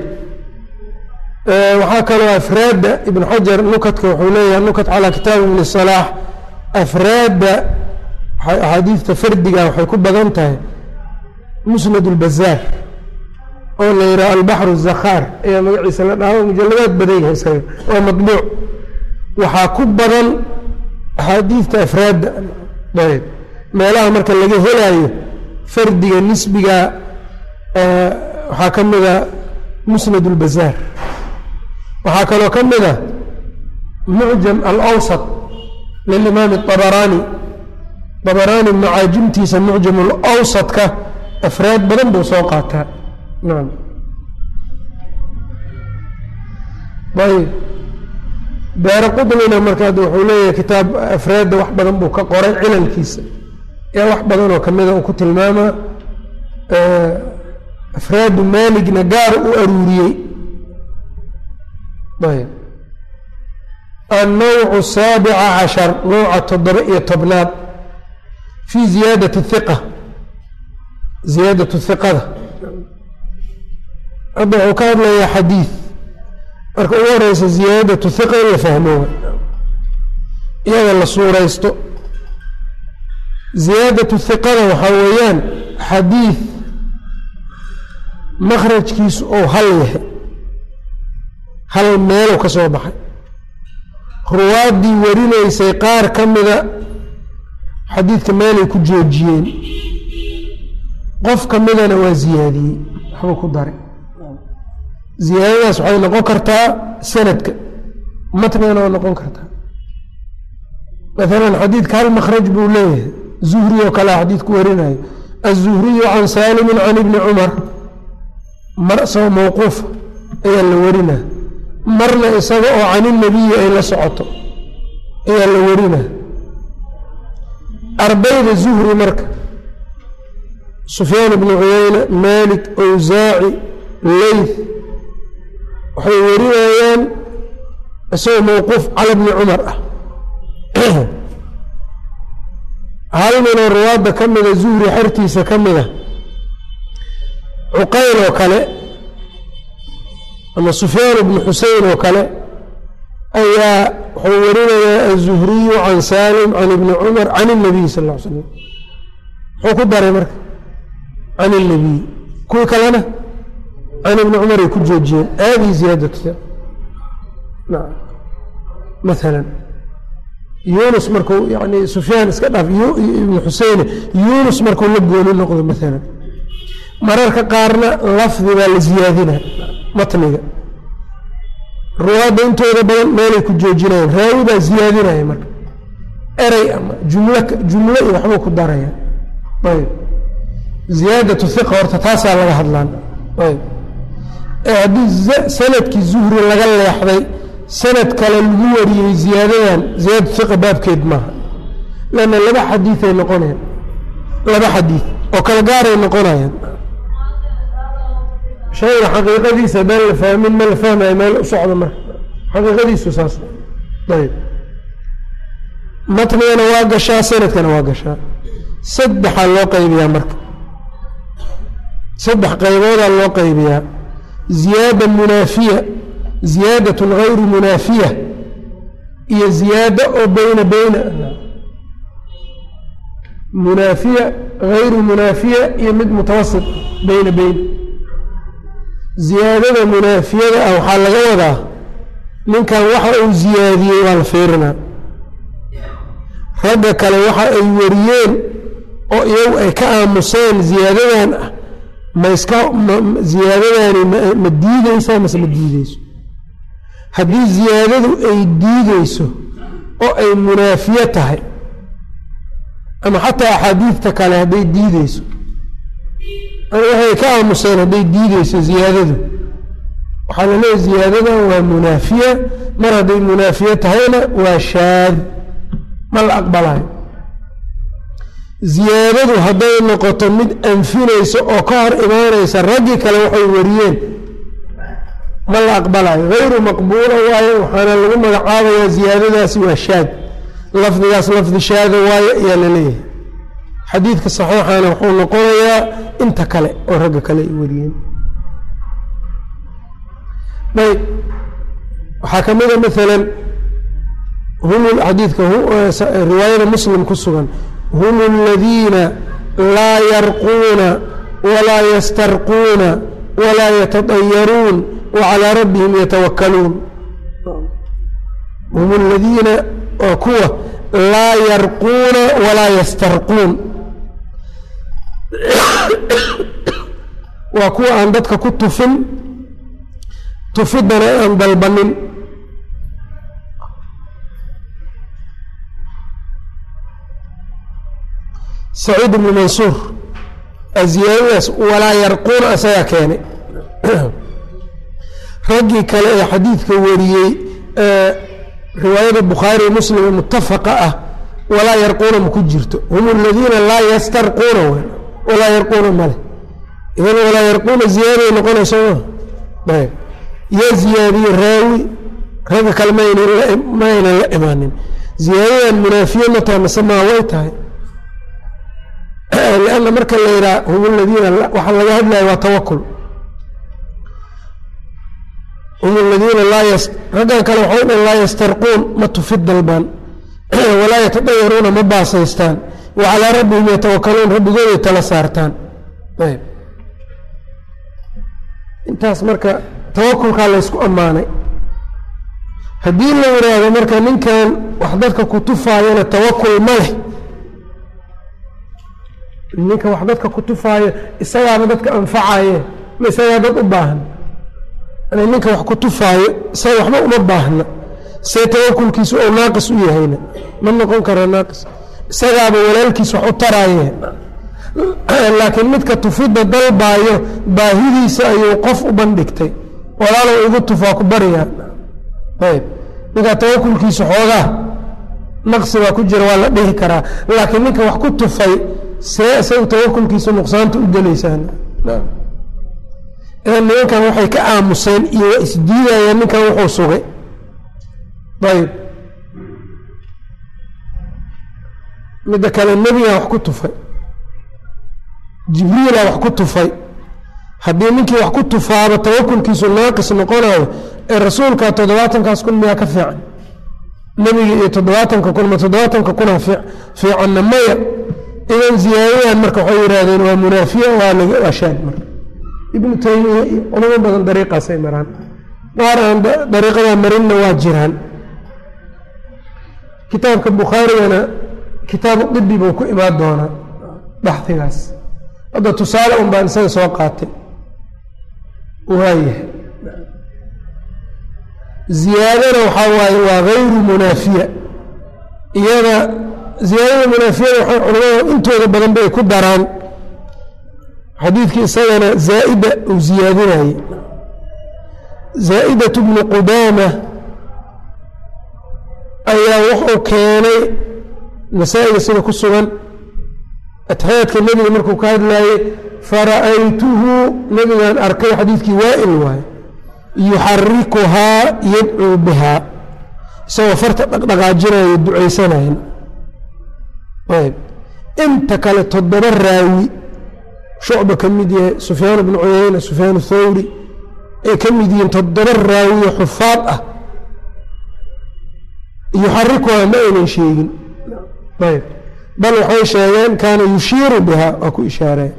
waxaa kaloo afraadda ibn xajar nukatka wuxuu leeyahay nukat calaa kitaabi ibn salaax afraadda axaadiidta fardiga waxay ku badan tahay musnad اlbazaar oo la yidhaha albaxr الzakhaar ayaa magaciisa la dhaho mujaladaad badan yahay isaga oo matbuuc waxaa ku badan axaadiidta afraadda ayb meelaha marka laga helaayo fardiga nisbiga waxaa ka mida musnad اlbazaar waxaa kaloo ka mid a mucjam alawsat lilimaam الطabaraani dabaraani macaajimtiisa mucjam alawsadka afraad badan buu soo qaataa naam ayb daara qudnina marka hadda wuxuu leeyahay kitaab afraadda wax badan buu ka qoray cilalkiisa yaa wax badan oo kamida uu ku tilmaamaa afraadu maaligna gaar u aruuriyey ayb annawcu saabica cashar nooca toddoba iyo tobnaad fi ziyaadati hiqa ziyaadatu hiqada hadda wuxuu ka hadlayaa xadiid marka ugu horeysa ziyaadatu hiqa in la fahmo iyada la suuraysto ziyaadatu hiqada waxaa weeyaan xadiid makhrajkiisu ou hal yahay hal meelow ka soo baxay ruwaaddii warinaysay qaar ka mida xadiidka meelay ku joojiyeen qof ka midana waa ziyaadiyey waxbuu ku daray ziyaadadaas waxay noqon kartaa sanadka matnigana waa noqon kartaa maalan xadiidka hal makhraj buu leeyahay zuhri oo kalea xadiidku warinayo aلzuhriyu can saalimin can ibni cumar mar isagoo mawquufa ayaa la warinaa marna isaga oo can inabiyi ay la socoto ayaa la warinaa ardayda zuhri marka sufyaan ibnu cuyeyne maalik awsaaci leyth waxay warinayaan isagoo mawquuf cala bni cumar ah hal minoo ruwaadda ka mida zuhri xertiisa ka mida cuqayl oo kale ama sufyaan ibnu xusein oo kale ayaa wuxuu warinayaa aلzuhriyu can salim can ibni cumar can الnabiy sal ا ly slam muxuu ku daray marka can الnabiy kuwii kalena can ibni cumar ay ku joojiyeen aadii ziyaadatu maala yunus markuu yani sufyaan iska dhaaf ibnu xuseyne yunus markuu la gooni noqdo maala mararka qaarna lafdi baa la ziyaadina matniga ruwaadda intooda badan meelay ku joojinayaan raawi baa ziyaadinaya marka erey ama jumlo jumlo iyo waxbuu ku daraya ayb ziyaadatu hiqa horta taasaa laga hadlaan ayb ee haddii sanadkii zuhri laga leexday sanad kale lagu wariyey ziyaadadan ziyaadatu hiqa baabkeed maaha lanna laba xadiiay noqonayaan laba xadiid oo kala gaaray noqonayaan shayga xaqiiqadiisa haddaan la fahmin ma la fahmayo meel u socdo marka xaqiiqadiisu saas ayb matnigana waa gashaa sanadkana waa gashaa saddexaa loo qaybiyaa marka saddex qayboodaa loo qaybiyaa ziyaada munaafiya ziyaadatun gayru munaafiya iyo ziyaada oo beyna beyna munaafiya gayru munaafiya iyo mid mutawasit beyna beyna ziyaadada munaafiyada ah waxaa laga wadaa ninkan waxa uu ziyaadiyey waa la fiirinaa ragga kale waxa ay wariyeen oo iyagu ay ka aamuseen ziyaadadan ah ma iska ziyaadadani ma diideysaa mase ma diideyso haddii ziyaadadu ay diideyso oo ay munaafiye tahay ama xataa axaadiidta kale hadday diideyso waxay ka aamuseen hadday diideyso ziyaadadu waxaa la leeyahy ziyaadadan waa munaafiya mar hadday munaafiye tahayna waa shaad ma la aqbalayo ziyaadadu hadday noqoto mid anfinayso oo ka hor imaanaysa raggii kale waxay wariyeen ma la aqbalayo hayru maqbuula waayo waxaana lagu magacaabayaa ziyaadadaasi waa shaad lafdigaas lafdi shaada waayo ayaa la leeyahay xadiidka saxiixana wuxuu noqonayaa inta kale oo ragga kale ay wariyeen ayb waxaa ka mida maalan hum xadiidka riwaayada muslim ku sugan hum aladiina laa yarquuna walaa yastarquuna walaa yatadayaruun wacalaa rabbihim yatawakkaluun hum aladiina oo kuwa laa yarquuna walaa yastarquun waa kuwa aan dadka ku tufin tufidana aan dalbanin saciid ibnu mansuur ziyaadadaas walaa yarquuna asagaa keenay raggii kale ee xadiidka wariyey riwaayada bukhaari muslim ee mutafaqa ah walaa yarquuna ma ku jirto hum aladiina laa yastarquuna w walaa yarquuna male idan walaa yarquuna ziyaaday noqonayso ma ayb yaa ziyaadiye raawi ragga kale ma aynan la imaanin ziyaadadan munaafiye ma tahay mase maa way tahay lanna marka la yidhaha hum aladiina waxaa laga hadlaya waa tawakul hum aladiina laa y raggan kale waxay dhan laa yastarquun ma tufid dalbaan walaa yatadayaruuna ma baasaystaan wa calaa rabbihim yatawakaluun rabbigooday tala saartaan ayb intaas marka tawakulkaa laysku ammaanay haddii la yidhaahdo marka ninkan wax dadka ku tufaayana tawakul ma leh ninka wax dadka ku tufaayo isagaaba dadka anfacaye ma isagaa dad u baahan ninka wax ku tufaayo isaga waxba uma baahna see tawakulkiisu oo naaqis u yahayna ma noqon kara naaqis isagaaba walaalkiis wax u taraaye laakiin midka tufidda dalbaayo baahidiisa ayuu qof u bandhigtay walaalow igu tufaa ku baryaa ayb ninkaa tawakulkiisu xoogaa naqsi baa ku jira waa la dhihi karaa laakiin ninka wax ku tufay see isagu tawakulkiisa nuqsaanta u gelaysaan idan nimankan waxay ka aamuseen iyo waa isdiidayeen ninkan wuxuu sugay ayb midda kale nebigaa wax ku tufay jibriilaa wax ku tufay haddii ninkii wax ku tufaaba tawakulkiisu naaqis noqonayo ee rasuulka toddobaatankaas kun miyaa ka fiican nebigii iyo toddobaatanka kun ma toddobaatanka kuna fiicanna maya idan ziyaadadan marka waxay yidhaahdeen waa munaafiya waa shaad marka ibnu taymiya iyo culamo badan dariiqaasay maraan qaar aan dariiqadaa marinna waa jiraan kitaabka bukhaarigana kitaabu dibi buu ku imaan doonaa baxhigaas hadda tusaale un baan isaga soo qaatay waayahay ziyaadana waxaa waaye waa gayru munaafiya iyada ziyaadada munaafiyada waxay culamada intooda badan bay ku daraan xadiidkii isagana zaa'ida uu ziyaadinayay zaa'idatu bnu qudaama ayaa wuxuu keenay nasaa-iga sida ku sugan atixyaadka nebiga markuu ka hadlaayey fara'aytuhu nebigaan arkay xadiidkii waa'il waaye yuxarikuhaa yadcuu bihaa isagoo farta dhaqdhaqaajinayo ducaysanayan ayb inta kale toddoba raawi shucba ka mid yahay sufyaan bnu cuyayna sufyaan thawri ay ka mid yihiin toddoba raawiyo xufaad ah yuxarikuhaa ma aynan sheegin ayb bal waxay sheegeen kaana yushiiru bihaa waa ku ishaareen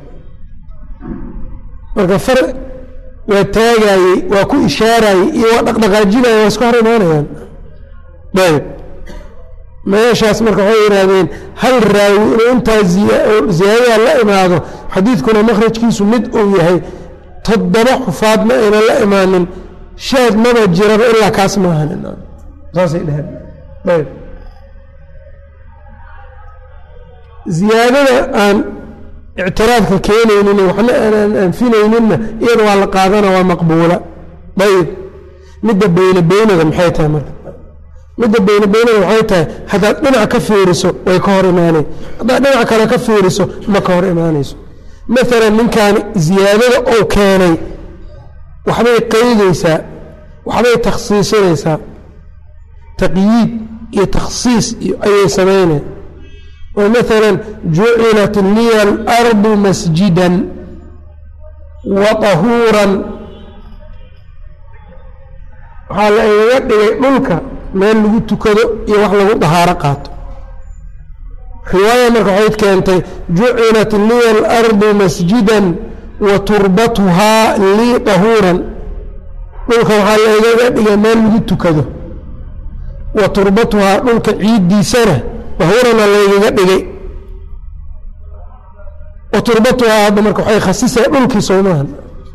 marka far waa taagaayey waa ku ishaarayey iyo waa dhaqdhaqaajinaya waa iska hor imaanayaan ayb meeshaas marka waxay yidhaahdeen hal raawi inuu intaa ziyaadadaa la imaado xadiidkuna makhrajkiisu mid uu yahay toddoba xufaad ma aynan la imaanin shaad maba jiraba ilaa kaas maahan saasay dheheen ayb ziyaadada aan ictiraadka keenaynin waxna aanaan anfinayninna iyada waa la qaadana waa maqbuula ayb midda beyne beynada maxay tahay marka midda beyne beynada waxay tahay haddaad dhinac ka fiiriso way ka hor imaanay haddaad dhinac kale ka fiiriso ma ka hor imaanayso maalan ninkan ziyaadada uu keenay waxbay qaydaysaa waxbay takhsiisinaysaa taqyiid iyo takhsiis iyo ayay samaynay ومثلا جعلت لي الأرض مسجدا وطهورا waxaa la igaga dhigay dhulka meel lagu tukado iyo wax lagu dahaaro qaato riwaaya marka waxay keentay jucilat liya alardu masjidan wa turbatuhaa lii tahuuran dhulka waxaa la igaga dhigay meel lagu tukado wa turbatuhaa dhulka ciiddiisana tahuurana laygaga dhigay wa turbatuhaa hadda marka waxay khasisay dhulkii soomahan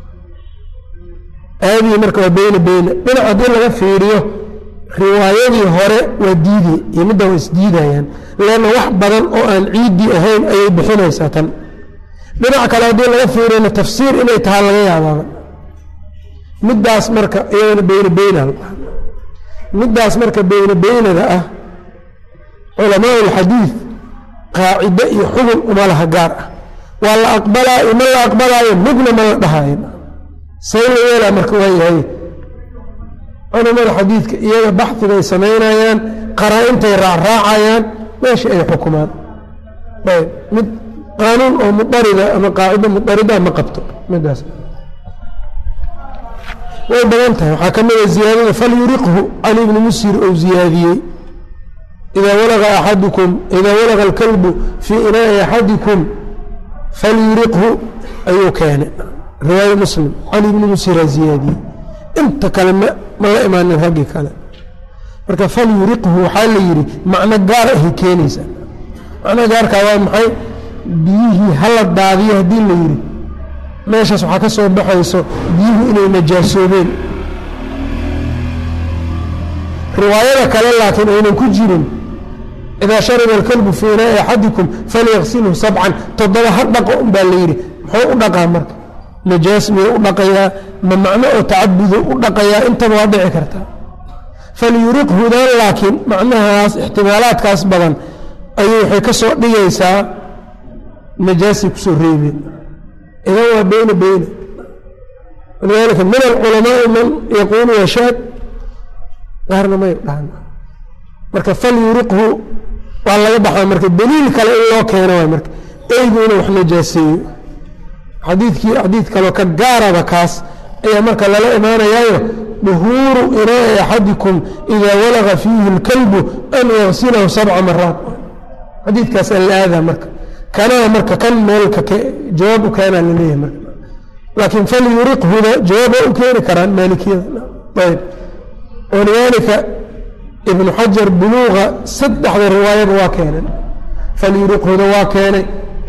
aadii marka waa beyne beyne dhinac haddii laga fiiriyo riwaayadii hore waa diidey iyo midda waa isdiidayaan leanna wax badan oo aan ciiddii ahayn ayay bixinaysaa tan dhinac kale haddii laga fiiriyona tafsiir inay tahaa laga yaabaaba middaas marka iyadana beyne beyna middaas marka beyne beynada ah culamaa ulxadiid qaacide iyo xubun uma laha gaar ah waa la aqbalaayo ma la aqbalaayo midna ma la dhahayo say la yeelaa marka waa yahay culamada xadiidka iyaga baxigay samaynayaan qaraa-intay raacraacayaan meesha ay xukumaan ayb mid qaanuun oo mudarida ama qaacido mudarida ma qabto midaas way badan tahay waxaa ka mida ziyaadada falyuriqhu cali ibni musir ou ziyaadiyey idaa walaga axadukum idaa walaga alkalbu fii inaa'i axadikum falyuriqhu ayuu keenay riwaaya muslim cali ibni musira ziyaadiyey inta kale ma ma la imaanin raggii kale marka falyuriqhu waxaa la yidhi macno gaar ahay keenaysa macno gaarkaa waa maxay biyihii hala daadiyo haddii la yidhi meeshaas waxaa ka soo baxayso biyuhu inay najaasoobeen riwaayada kale laakiin aynan ku jirin idaa shariba alkalbu fii inaa'i axadikum falyaqsilhu sabcan toddoba ha dhaqo unbaa la yidhi muxuu u dhaqaa marka najaas miyuu u dhaqayaa ma macno oo tacabudo u dhaqayaa intaba waa dhici kartaa falyuriqhudan laakiin macnahaas ixtimaalaadkaas badan ayuu waxay ka soo dhigaysaa najaasay kusoo reebeen idan waa beyne beyne walidaalika min alculamaai man yaquulu yashaad qaarna may dhahan marka falyuriqhu waa laga baxaa marka daliil kale in loo keeno waay marka eygu inuu wax najaaseeyo xadiidkii xadiid kaloo ka gaaraba kaas ayaa marka lala imaanayaayo duhuuru inaa'i axadikum idaa walaga fiihi اlkalbu an yagsilahu sabca maraat xadiidkaas aan la aadaa marka kanaa marka kan meelka jawaab u keenaa laleeyahay marka laakiin falyuriqhuda jawaab waa u keeni karaan maalikiyada ayb walidaalika ibnu xajar buluuqa saddexda riwaayaba waa keeneen falyuriqhuda waa keenay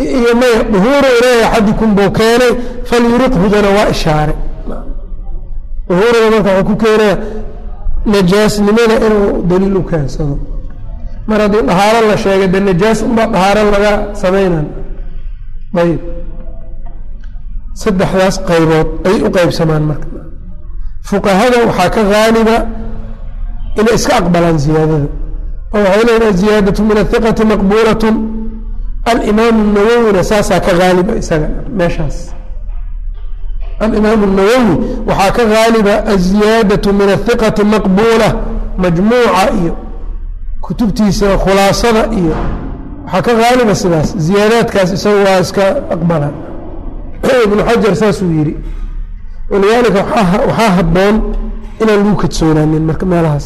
iyo maya duhuuru ilaahi axadikum buu keenay falyuriqhudana waa ishaare duhuuriga marka waxuu ku keenaya najaasnimada inuu daliil u keensado mar haddii dhahaaro la sheegay dee najaas unbaa dhahaaro laga samaynan ayb saddexdaas qaybood ay u qaybsamaan marka fuqahada waxaa ka haaliba inay iska aqbalaan ziyaadada oo waxay leeyihin aziyaadatu min athiqati maqbuulatun alimaamu nawowina saasaa ka haaliba isaga meeshaas alimaamu nawowi waxaa ka haaliba aziyaadatu min athiqati maqbuula majmuuca iyo kutubtiisa khulaasada iyo waxaa ka haaliba sidaas ziyaadaadkaas isaga waa iska aqbala ibnu xajar saasuu yidhi walidaalika waxaa habboon inaan lagu kadsoonaanin marka meelahaas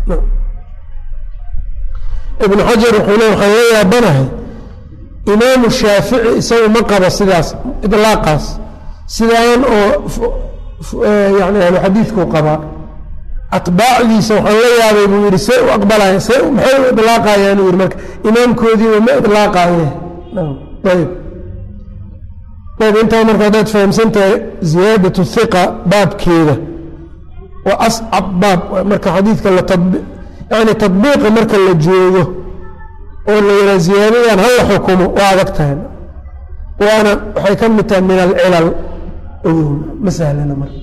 ibnu xajar wuxuu le waxaan la yaabanahay imaamu shaafici isagu ma qabo sidaas idlaaqaas sidaan oo yani ahlu xadiidkuu qabaa atbaacdiisa waxaan la yaabay buu yidhi see u aqbalaya see maxay u idlaaqayaan uu yidhi marka imaamkoodiiba ma idlaaqaye ayb ayb intaa marka haddaad fahamsan tahay ziyaadatu hiqa baabkeeda waa ascab baab marka xadiidka la yani tadbiiqa marka la joogo oo la yidhaha ziyaadadan hala xukumo waa adag tahay waana waxay ka mid tahay min alcilal ogow ma sahlana marka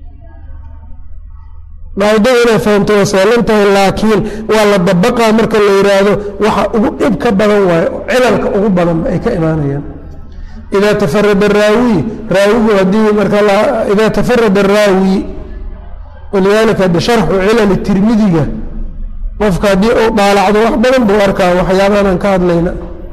qaadada inay fahamto waa sahlan tahay laakiin waa la dabaqaa marka la yidhaahdo waxa ugu dhib ka badan waayo cilalka ugu badanba ay ka imaanayaan إذا تفرد الراوي راوي هدي مركا إذا تفرد الراوي ولذلك هذا شرح علل الترمذي وفق هدي طالع واحد بلن بواركا وحيابانا كاد لينا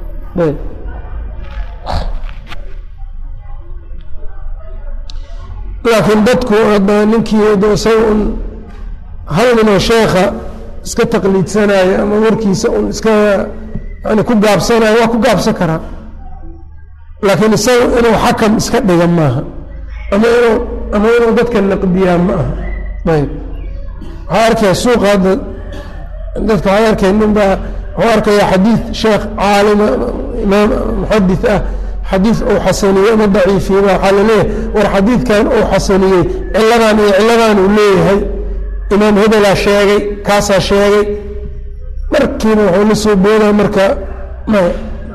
لكن بدكو هذا ننكي يدو سوء هل من الشيخ اسكا تقليد سنة أما وركي سوء اسكا يعني كقاب سنة وكقاب سكرة laakiin isaga inuu xakam iska dhiga maaha ama inuu ama inuu dadka naqdiyaa ma aha ayb waxaa arkaya suuqa hadda dadka waxaa arkaya ninbaa waxuu arkaya xadiid sheekh caalima imaam muxadis ah xadiid uu xasaniyey ama daciifiyeyba waxaa laleeyahay war xadiidkan uu xasaniyey ciladan iyo ciladan uu leeyahay imaam hebelaa sheegay kaasaa sheegay markiiba wuxuu la soo boodaa marka maya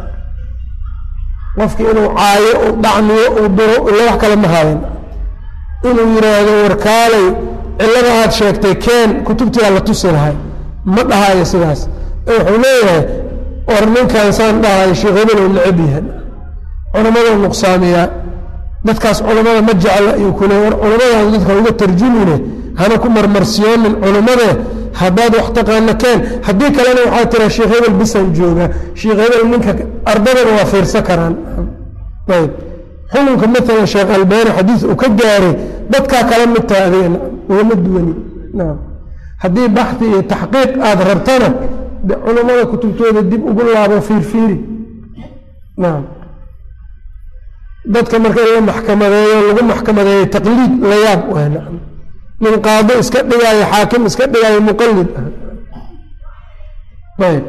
qofki inuu caayo u dhacmiyo uu duro ila wax kale ma haayan inuu yidhaahdo warkaalay cilada aad sheegtay keen kutubtii aan la tusi lahay ma dhahayo sidaas wuxuu leeyahay war ninkan saan dhahayo sheekh hebel uu necab yahay culamada nuqsaamiyaa dadkaas culamada ma jecla ayuu ku leeyahay war culamadaas dadka uga tarjumine hana ku marmarsiyoonin culamade haddaad wax taqaana keen haddii kalena waxaa tira sheekh hebel bisan jooga sheekh hebel ninka ardadana waa fiirsan karaan ayb xukunka maalan sheekh albaani xadiis uu ka gaaray dadkaa kala mid tahay adigana ugama duwani naam haddii baxdi iyo taxqiiq aada rabtana de culammada kutubtooda dib ugu laabo fiirfiiri naam dadka marka in la maxkamadeeyo lagu maxkamadeeyo taqliid la yaab waa nacam من قاضي اسكت دغاي حاكم اسكت دغاي مقلد طيب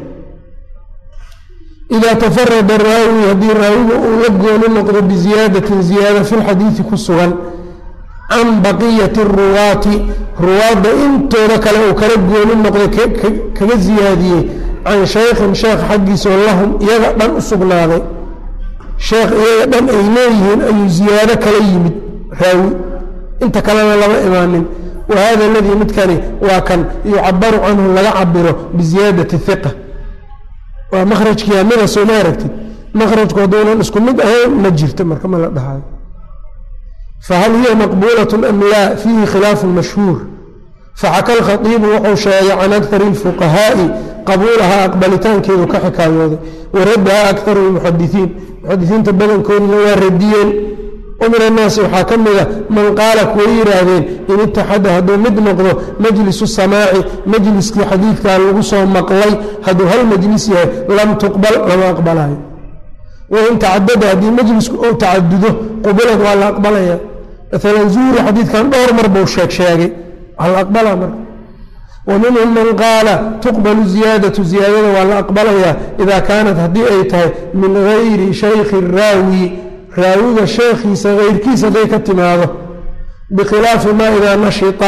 إذا تفرد الراوي هدي الراوي ويبقى لنقض بزيادة زيادة في الحديث كسغل عن بقية الرواة رواة انتو لك له كرقوا لنقض كزيادية عن شيخ شيخ حقيس لهم يغطن أسغناغي شيخ يغطن إليهن أي زيادة كليمد راوي انت كلام لما إيمانين وهذا الذي متكني وكان يعبر عنه لا يعبره بزيادة الثقة ومخرج كاملة سماركتي مخرج كودونا نسكن مد أهي نجرت مركما لا دهاي فهل هي مقبولة أم لا فيه خلاف مشهور فحكى الخطيب وحوشاي عن أكثر الفقهاء قبولها أقبلتان كيلو كحكاية وردها أكثر المحدثين محدثين تبدأ كونوا رديين ومن الناس وحاكمنا من قال كوير هذين إن اتحد هدو مد نقضه مجلس السماع مجلس حديث كان لغصه مقلي هدو هالمجلس لم تقبل لما أقبلها وإن تعدد هذه مجلس أو تعدده قبلت ولا أقبلها مثلا زور حديث كان دور مربو الشيك شاقي على أقبلها مر ومنهم من قال تقبل زيادة زيادة ولا أقبلها إذا كانت هدي أيتها من غير شيخ الراوي راوي الشيخ غير كيس ديك التماغة بخلاف ما إذا نشط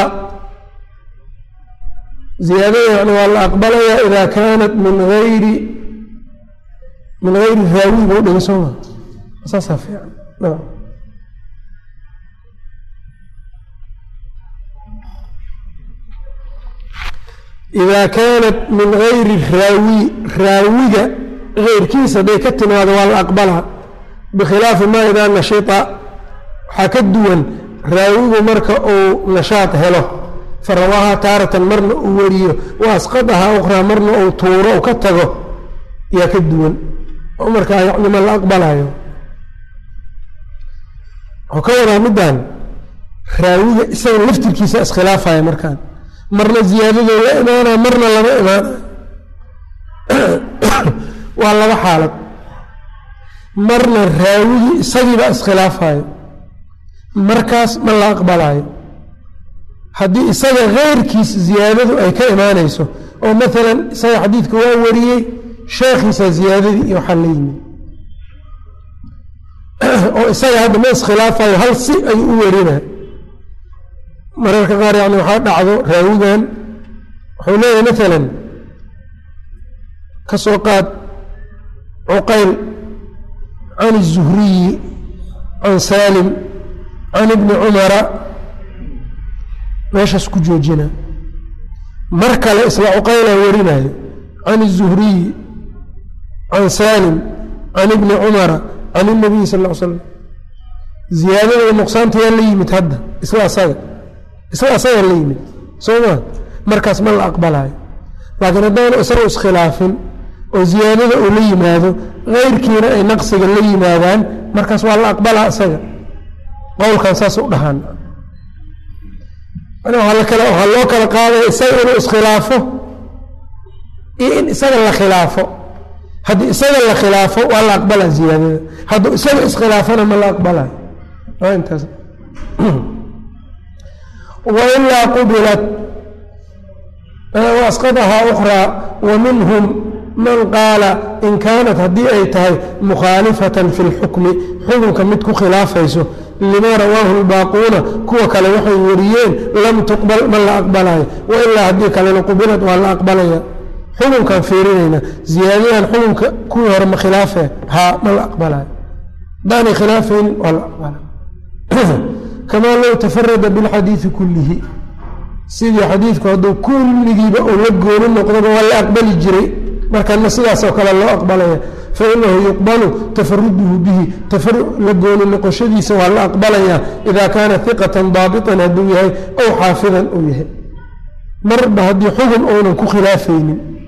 زيادة يعني ولا أقبلها إذا كانت من غير من غير الراوي بقول نسوها أساسها يعني نعم. إذا كانت من غير الراوي راوية غير كيسة بيكتن هذا ولا أقبلها بخلاف ما إذا نشيط حكدوا راوي مركة أو نشاط هله فرواها تارة مرنا أوليه وأسقطها أخرى مرنا أو طورة وكتغه يكدوا ومركة يعني ما أقبلها وكورا مدان راوية إسان لفت الكيسة اسخلافها يا مركان مرنا زيادة ولا إمانة مرنا لما إمانة والله بحالك مرنا الراوي سجب اسخلافها مركز ما لا أقبلها حدي إساga غيرkiis زيادة أي كإمانيسو أو مثلا إساga حديثك ووريه شيخيسا زيادة يحليني أو إساga هذا ما اسخلافها هل سي أي أورينا مرارك غار يعني وحاد عضو راويان حوليه مثلا كسوقات عقيل عن الزهري عن سالم عن ابن عمر ماشي اسكو جوجنا مركل اسمع عقيل ورنا عن الزهري عن سالم عن ابن عمر عن النبي صلى الله عليه وسلم زيادة النقصان تي اللي متهدى اسمع صاير اسمع صاير اللي يمت سوما مركز ما الأقبلها لكن الدولة أسروا خلاف وزيادة اللي ماذا غير كينا نقص اللي ماذا مركز والله أقبلها أسرع قول كان ساسو دهان أنا هلا كلا هلا كلا قال يسوي إس خلافه إن يسوي خلافه هذا يسوي خلافه ولا أقبل زيادة هذا يسوي إس خلافه أنا ما أقبله ما أنت وإلا قبلت وأسقطها أخرى ومنهم من قال إن كانت هدي أيتها مخالفة في الحكم حكم كمتك خلافه لما رواه الباقون كوا كلا وحي وريين لم تقبل من لا أقبلها وإلا هدي كلا قبلت ولا أقبلها حكم كان فيرينينا زيادة حكم كوا رم خلافه ها من لا أقبلها داني خلافين ولا أقبلها كما لو تفرد بالحديث كله سيدي حديثك هذا كل جيبه ولقوا النقطة ولا أقبل الجري مركان نسيا سوكل الله أقبله فإنه يقبل تفرده به تفرد لقوا النقشدي سوى الله أقبله إذا كان ثقة ضابطا هدويه أو حافظا أويه مر بهدي حكم أو نكو خلافين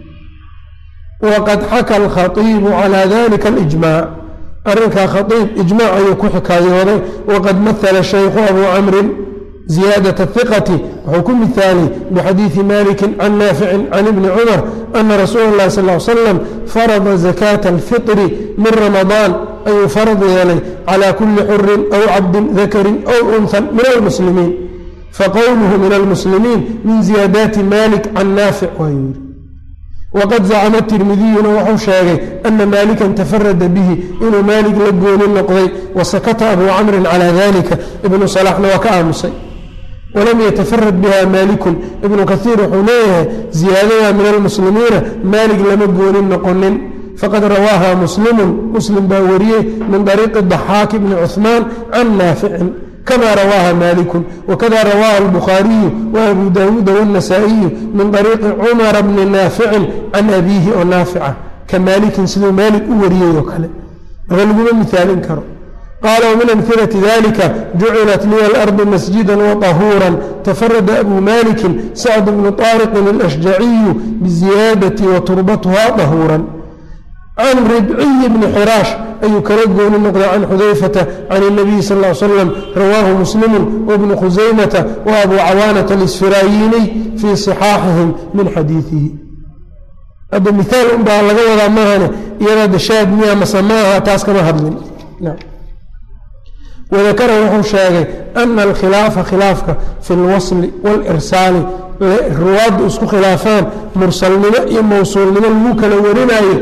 وقد حكى الخطيب على ذلك الإجماع أرنك خطيب إجماع يكو حكاية وقد مثل الشيخ أبو عمرو زيادة الثقة حكم الثاني بحديث مالك عن نافع عن ابن عمر أن رسول الله صلى الله عليه وسلم فرض زكاة الفطر من رمضان أي فرض يعني على كل حر أو عبد ذكر أو أنثى من المسلمين فقوله من المسلمين من زيادات مالك عن نافع ويوري وقد زعم الترمذي وحو شاغي أن مالكا تفرد به إنه مالك لقون النقضي وسكت أبو عمرو على ذلك ابن صلاح وكأمسي ولم يتفرد بها مالك ابن كثير حنيه زيادة من المسلمين مالك لم يقول النقل فقد رواها مسلم مسلم باوريه من طريق الضحاك بن عثمان عن نافع كما رواها مالك وكذا رواها البخاري وأبو داود والنسائي من طريق عمر بن نافع عن أبيه ونافعه كمالك سيدو مالك أوريه وكله غلبوا مثال كرم قال ومن أمثلة ذلك جعلت لي الأرض مسجدا وطهورا تفرد أبو مالك سعد بن طارق الأشجعي بالزيادة وتربتها طهورا عن ربعي بن حراش أي كرجل النقل عن حذيفة عن النبي صلى الله عليه وسلم رواه مسلم وابن خزيمة وأبو عوانة الإسفرايني في صحاحهم من حديثه هذا مثال أنبع الله وضع مهنة يرد شاب مياه مسماها تاسك مهبل نعم wadakara wuxuu sheegay ana alkhilaafa khilaafka fi lwasli waalirsaali ruwaaddu isku khilaafaan mursalnimo iyo mawsuulnimo lagu kala warinayo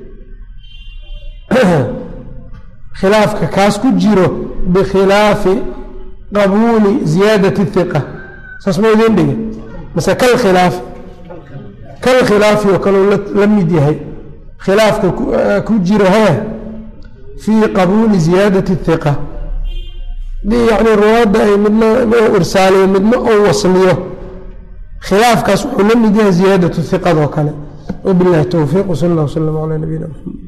khilaafka kaas ku jiro bikhilaafi qabuuli ziyaadati hiqa saas ma idin dhigi mase kalkhilaafi kalkhilaafi oo kaleu la mid yahay khilaafka ku jiro hee fii qabuuli ziyaadati hiqa dii yacni ruwaadda ay midna oo irsaaliyo midna oo wasliyo khilaafkaas wuxuu la mid yahay ziyaadatu hiqadoo kale wabillahi towfiiq wsala allah wslam calaa nabiyina maxamed